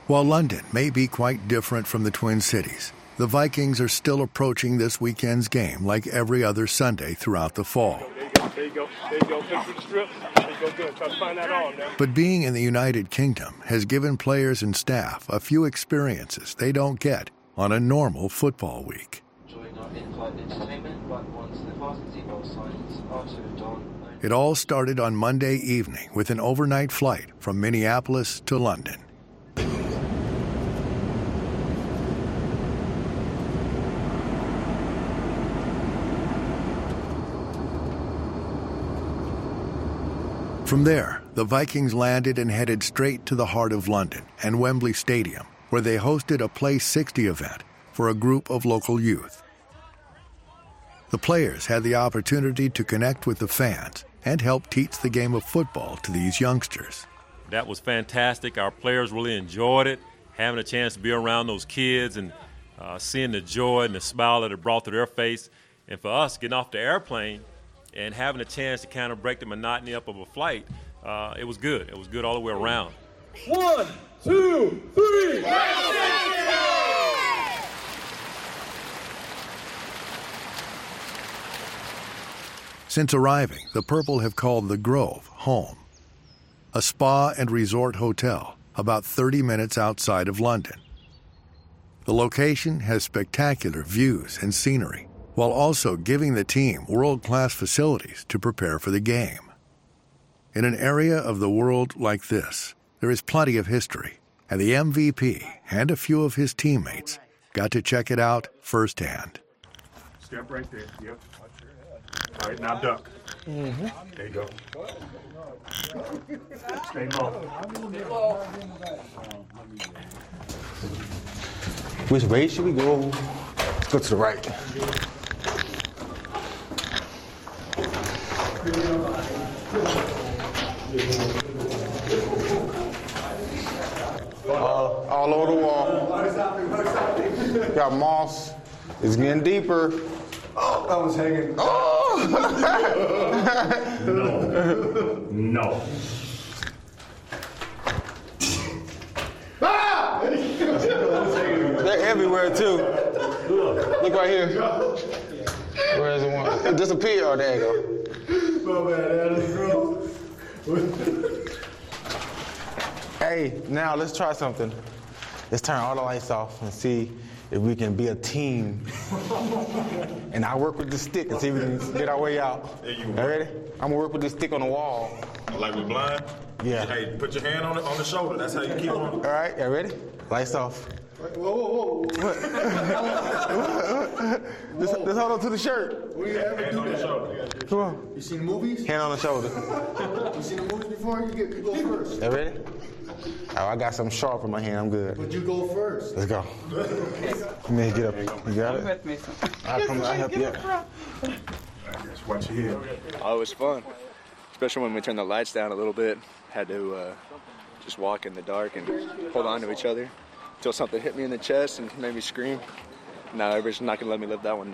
While London may be quite different from the Twin Cities, the Vikings are still approaching this weekend's game like every other Sunday throughout the fall. There you go. Pick through the strip. There you go. Good. Try to find that arm now. But being in the United Kingdom has given players and staff a few experiences they don't get on a normal football week. It all started on Monday evening with an overnight flight from Minneapolis to London. From there, the Vikings landed and headed straight to the heart of London and Wembley Stadium, where they hosted a Play 60 event for a group of local youth. The players had the opportunity to connect with the fans and help teach the game of football to these youngsters. That was fantastic. Our players really enjoyed it, having a chance to be around those kids and seeing the joy and the smile that it brought to their face. And for us, getting off the airplane and having a chance to kind of break the monotony up of a flight, it was good. It was good all the way around. 1, 2, 3. Since arriving, the Purple have called the Grove home, a spa and resort hotel about 30 minutes outside of London. The location has spectacular views and scenery, while also giving the team world-class facilities to prepare for the game. In an area of the world like this, there is plenty of history, and the MVP and a few of his teammates got to check it out firsthand. Step right there. Yep. All right, now duck. Mm-hmm. There you go. Stay low. Which way should we go? Let's go to the right. All over the wall. Got moss. It's getting deeper. Oh, I was hanging. Oh! No. Ah! They're everywhere too. Look right here. Where is the one? It disappeared. Oh, there you go. My bad, Adam. Hey, now let's try something. Let's turn all the lights off and see if we can be a team. And I'll work with the stick and see if we can get our way out. There you You go. ready? I'm gonna work with this stick on the wall. Like we blind? Yeah. Hey, put your hand on the shoulder. That's how you keep on. All right, you ready? Lights off. Whoa. Just hold on to the shirt. We ever Hand do on the that? shoulder. Come on. You seen the movies? Hand on the shoulder. You seen the movies before? You go first. You ready? Oh, I got something sharp in my hand. I'm good. But you go first. Let's go. Let me get up. You got it? I'll help you out. Just watch your head. Oh, it was fun, especially when we turned the lights down a little bit. Had to just walk in the dark and hold on to each other until something hit me in the chest and made me scream. Now everybody's not going to let me live that one down.